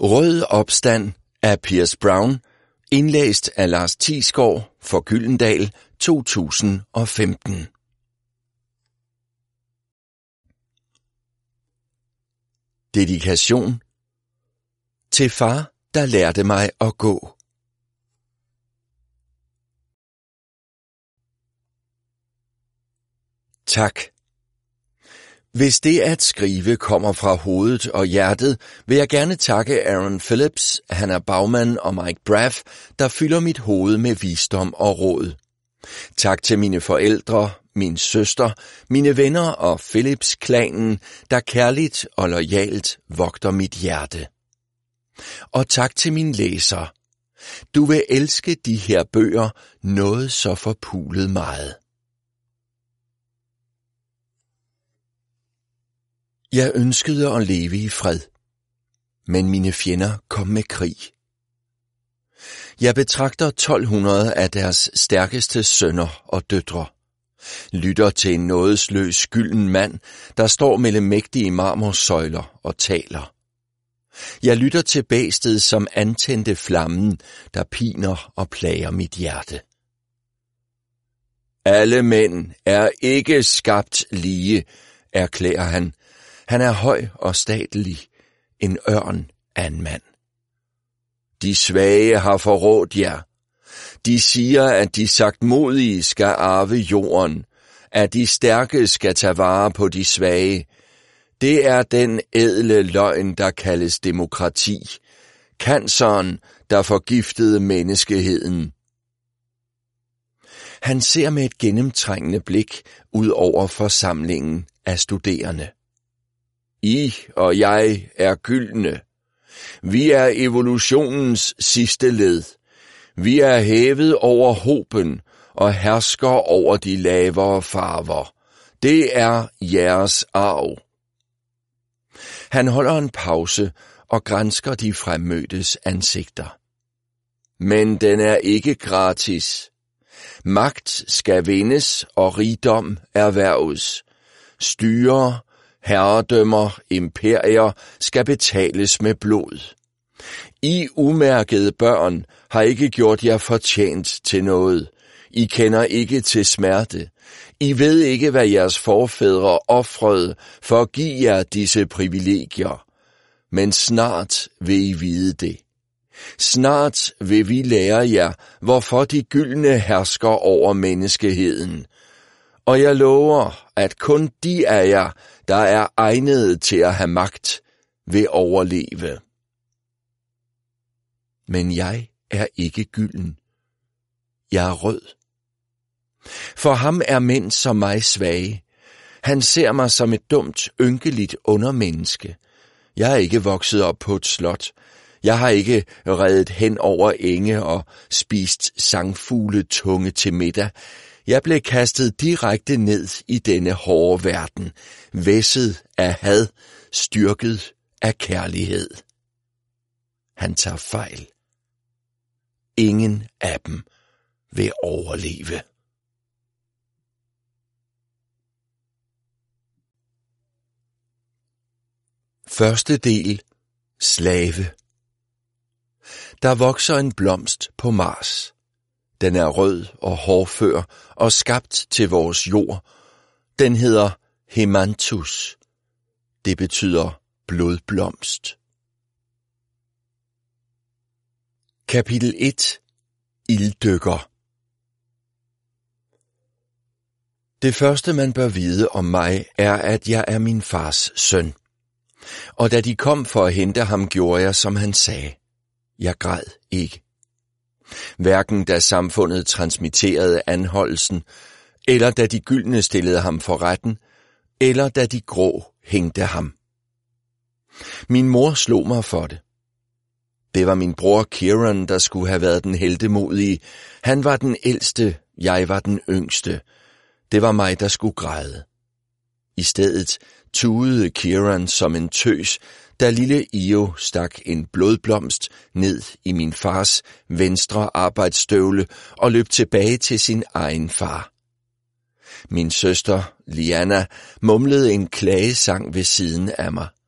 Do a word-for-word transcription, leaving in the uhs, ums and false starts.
Rød opstand af Piers Brown, indlæst af Lars Thiesgaard for Gyldendal to tusind og femten. Dedikation til far, der lærte mig at gå. Tak. Hvis det at skrive kommer fra hovedet og hjertet, vil jeg gerne takke Aaron Phillips, Hannah Baumann og Mike Braff, der fylder mit hoved med visdom og råd. Tak til mine forældre, min søster, mine venner og Phillips-klanen, der kærligt og loyalt vogter mit hjerte. Og tak til min læser. Du vil elske de her bøger noget så forpulet meget. Jeg ønskede at leve i fred, men mine fjender kom med krig. Jeg betragter tolv hundrede af deres stærkeste sønner og døtre, lytter til en nådesløs gylden mand, der står mellem mægtige marmorsøjler og taler. Jeg lytter til bæstet, som antændte flammen, der piner og plager mit hjerte. Alle mænd er ikke skabt lige, erklærer han. Han er høj og statelig, en ørn af en mand. De svage har forrådt jer. De siger, at de sagtmodige skal arve jorden, at de stærke skal tage vare på de svage. Det er den ædle løgn, der kaldes demokrati. Canceren, der forgiftede menneskeheden. Han ser med et gennemtrængende blik ud over forsamlingen af studerende. I og jeg er gyldne. Vi er evolutionens sidste led. Vi er hævet over hoben og hersker over de lavere farver. Det er jeres arv. Han holder en pause og gransker de fremmødtes ansigter. Men den er ikke gratis. Magt skal vindes og rigdom erhverves. Styre, herredømmer, imperier skal betales med blod. I umærkede børn har ikke gjort jer fortjent til noget. I kender ikke til smerte. I ved ikke, hvad jeres forfædre ofrede for at give jer disse privilegier. Men snart vil I vide det. Snart vil vi lære jer, hvorfor de gyldne hersker over menneskeheden. Og jeg lover, at kun de af jer, der er egnede til at have magt, vil overleve. Men jeg er ikke gylden. Jeg er rød. For ham er mænd som mig svage. Han ser mig som et dumt, ynkeligt undermenneske. Jeg er ikke vokset op på et slot. Jeg har ikke redet hen over enge og spist sangfugle tunge til middag. Jeg blev kastet direkte ned i denne hårde verden, væsset af had, styrket af kærlighed. Han tager fejl. Ingen af dem vil overleve. Første del. Slave. Der vokser en blomst på Mars. Den er rød og hårfør og skabt til vores jord. Den hedder Hemanthus. Det betyder blodblomst. Kapitel et. Ilddykker. Det første, man bør vide om mig, er, at jeg er min fars søn. Og da de kom for at hente ham, gjorde jeg, som han sagde. Jeg græd ikke. Hverken da samfundet transmitterede anholdelsen, eller da de gyldne stillede ham for retten, eller da de grå hængte ham. Min mor slog mig for det. Det var min bror Kieran, der skulle have været den heltemodige. Han var den ældste, jeg var den yngste. Det var mig, der skulle græde. I stedet tudede Kieran som en tøs, da lille Io stak en blodblomst ned i min fars venstre arbejdsstøvle og løb tilbage til sin egen far. Min søster, Liana, mumlede en klagesang ved siden af mig.